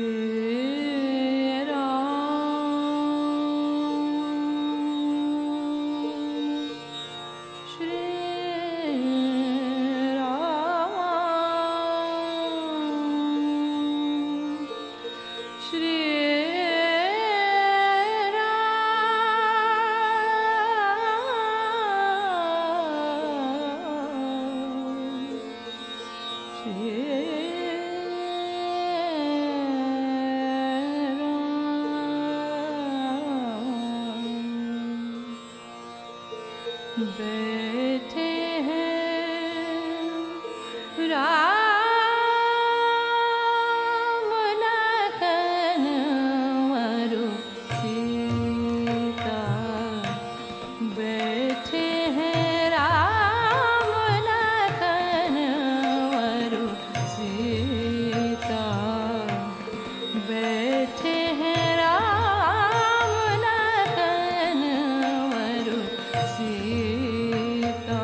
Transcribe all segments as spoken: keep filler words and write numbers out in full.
बैठे हैं राम लखन वरु सीता, बैठे हैं राम लखन वरु सीता, बैठे हैं राम लखन वरु सीता।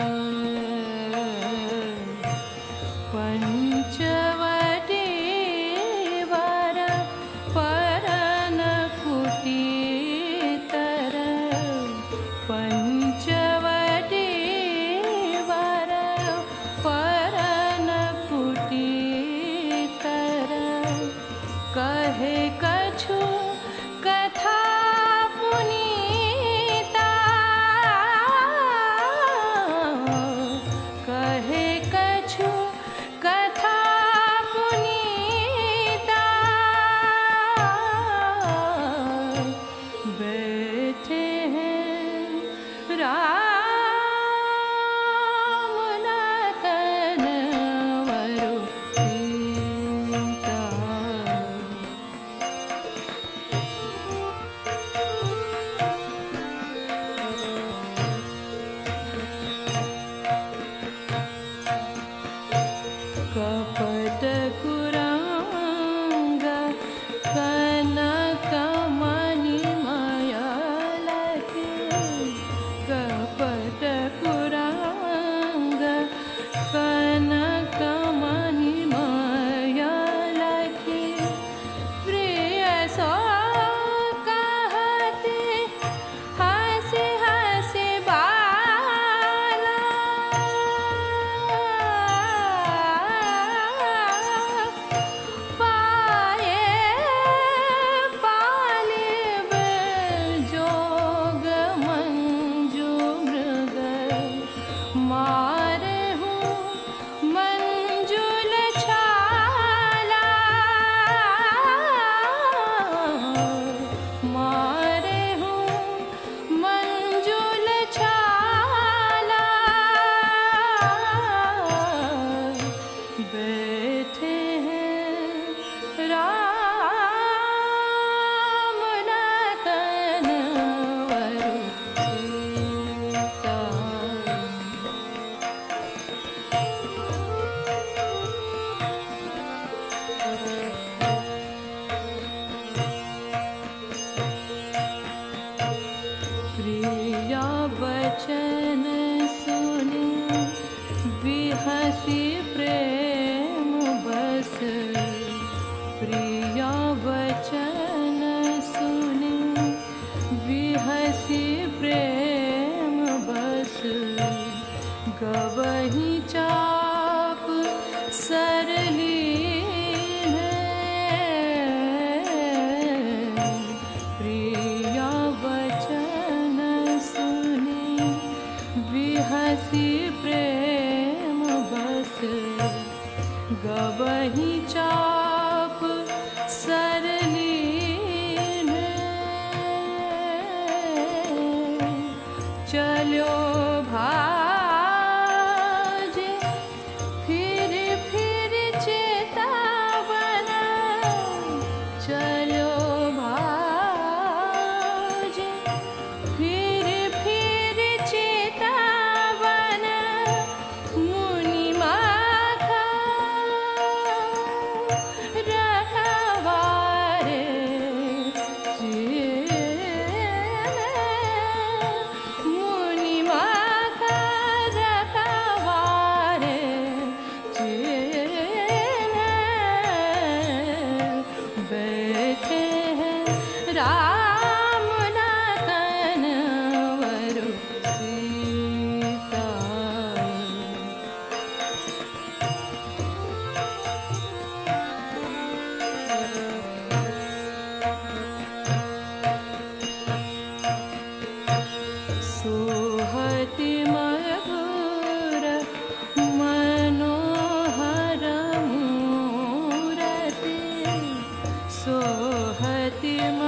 पंचवटी वर परन कुटी तर, पंचवटी वर परन कुटी तर, कहे कछु कथा पुनीता, कहे कछु कथा पुनीता, बैठे हैं राम लखन वरु सीता। कपट कुरंग कनक मणिमय लखे, कपट कुरंग कनक मणिमय लखे, प्रिय सो कहते हंसी हंसी बाला, पाए पालिब जोग मंजू मृग, मारे हूँ मंजुल छाला, मारे हूँ मंजुल छाला, बैठे हैं राम लखन वरु सीता। प्रिया वचन सुने बिहसी प्रेम बस, प्रिया वचन सुने बिहसी प्रेम बस, गवही चाप सरलीन, प्रिया वचन सुने बिहसी प्रेम बस, गवही चाप सरलीन, चलो भाजे फिर फिर चेतावन, चलो भाजे फिर फिर चेतावन, मुनि माखा रखवा सोहत